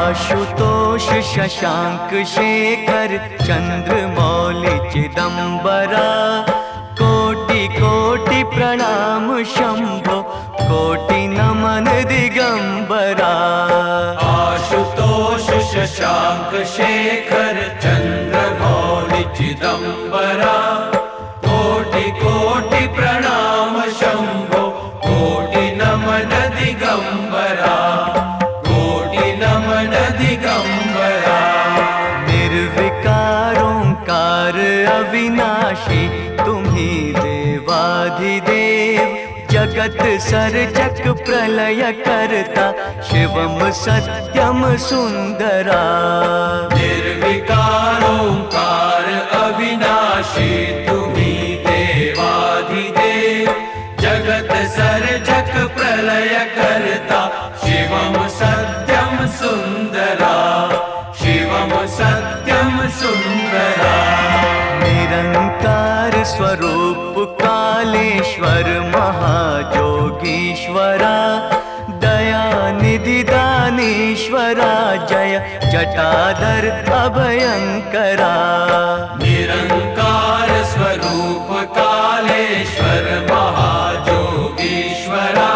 आशुतोष शशांक शेखर चंद्रमौलि चिदंबरा, कोटि कोटि प्रणाम शंभो, कोटि नमन दिगंबरा। आशुतोष शशांक शेखर चंद्रमौलि चिदंबरा, कोटि कोटि प्रणाम शंभो, कोटि नमन दिगंबरा, कोटि नमन दिगंबरा। निर्विकार ओंकार अविनाशी, तुम्ही देवाधिदेव, जगत सर्जक प्रलय करता, शिवम सत्यम सुंदरा। निर्विकार ओंकार अविनाशी, तुम्ही देवाधिदेव, जगत सर्जक प्रलय करता, शिवम सत्यम सुंदरा, शिवम सत्यम सुंदरा। निरंकार स्वरूप कालेश्वर महाजोगीश्वरा, दयानिधि दानीश्वरा, जय जटाधर अभयंकरा। निरंकार स्वरूप कालेश्वर महाजोगीश्वरा,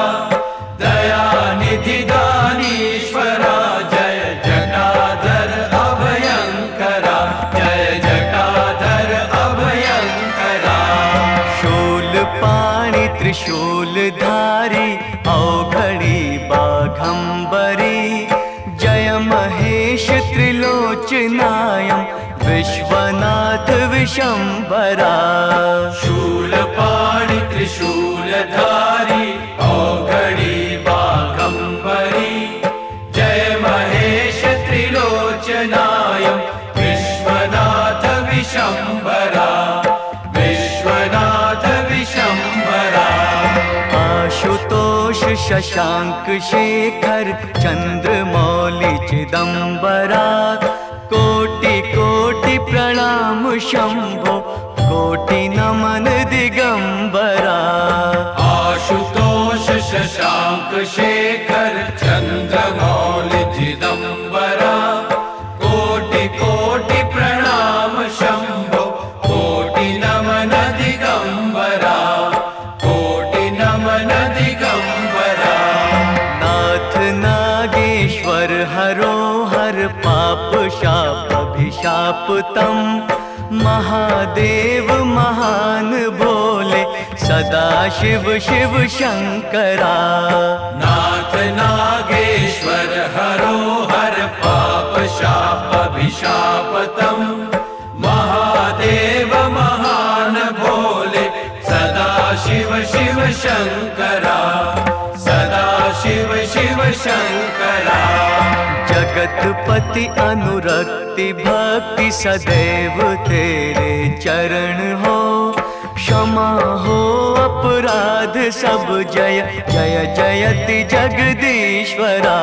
दयानिधि दानीश्वरा, जय जटाधर अभयंकरा, जय जटाधर अभयंकरा। शूलपाणि त्रिशूलधारी, औघड़ी बाघंबरी, जय महेश त्रिलोचनायं, विश्वनाथ विशंबरा। शूलपाणि त्रिशूलधारी, औघड़ी बाघंबरी, जय महेश त्रिलोचनायं, विश्वनाथ विशंबरा, विश्वनाथ विशंबरा। आशुतोष शशांक शेखर चंद्रमौलि चिदंबरा, कोटि कोटि प्रणाम शंभो, कोटि नमन दिगंबरा। आशुतोष शशांक शेखर चंद्रमौलि चिदंबरा, कोटि कोटि प्रणाम शंभो, कोटि नमन दिगंबरा, कोटि नमन दिगंबरा। नाथ नागेश्वर हरो हर, पाप शाप अभिशाप तम, महादेव महान भोले, सदा शिव शिव शंकरा। नाथ नागेश्वर हरो हर, पाप शाप अभिशाप तम, महादेव महान भोले, सदा शिव शिव शंकरा, सदा शिव शिव शंकरा। जगतपति अनुरक्ति भक्ति सदैव तेरे चरण हो, क्षमा हो अपराध सब, जय जय जयति जगदीश्वरा।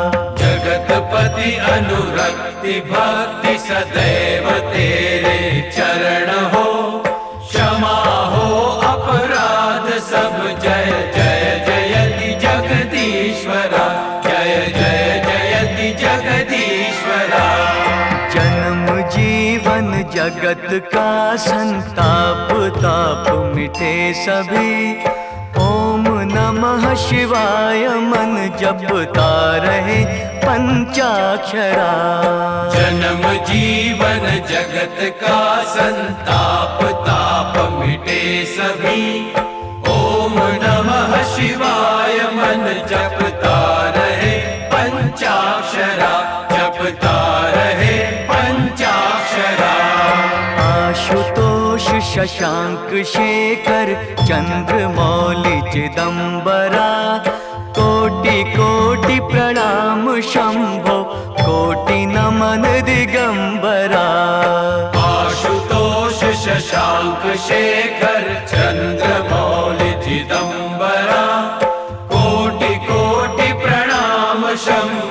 जगतपति अनुरक्ति भक्ति सदैव तेरे चरण हो, क्षमा हो अपराध सब, जय जय जयति जगदीश्वरा, जय जय जयति जगदीश्वरा। जन्म जीवन जगत का संताप, ताप मिटे सभी, ओम नमः शिवाय मन जपता रहे पंचाक्षरा। जन्म जीवन जगत का संताप, ताप मिटे सभी, ओम नमः शिवाय मन जपता रहे पंचाक्षरा, जपता रहे पंचाक्षरा। आशुतोष शशांक शेखर चंद्रमौलि चिदंबरा, कोटि कोटि प्रणाम शंभो, कोटि नमन दिगंबरा। आशुतोष शशांक शेखर चंद्रमौलि चिदंबरा, कोटि कोटि प्रणाम शंभो,